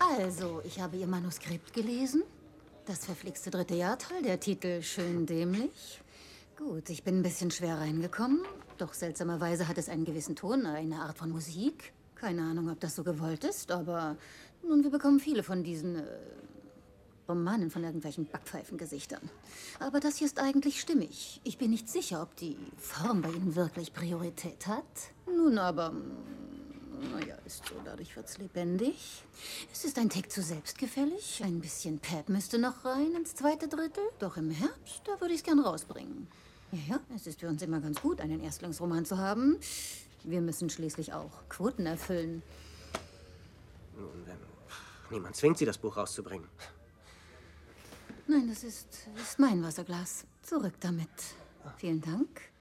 Also, ich habe Ihr Manuskript gelesen. Das verflixte dritte Jahrteil, der Titel schön dämlich. Gut, ich bin ein bisschen schwer reingekommen. Doch seltsamerweise hat es einen gewissen Ton, eine Art von Musik. Keine Ahnung, ob das so gewollt ist, aber nun, wir bekommen viele von diesen Romanen von irgendwelchen Backpfeifengesichtern. Aber das hier ist eigentlich stimmig. Ich bin nicht sicher, ob die Form bei Ihnen wirklich Priorität hat. Nun aber, naja, ist so, dadurch wird's lebendig. Es ist ein Tick zu selbstgefällig. Ein bisschen Pep müsste noch rein ins zweite Drittel. Doch im Herbst, da würde ich's gern rausbringen. Ja, es ist für uns immer ganz gut, einen Erstlingsroman zu haben. Wir müssen schließlich auch Quoten erfüllen. Nun, niemand zwingt Sie, das Buch rauszubringen. Nein, das ist mein Wasserglas. Zurück damit. Vielen Dank.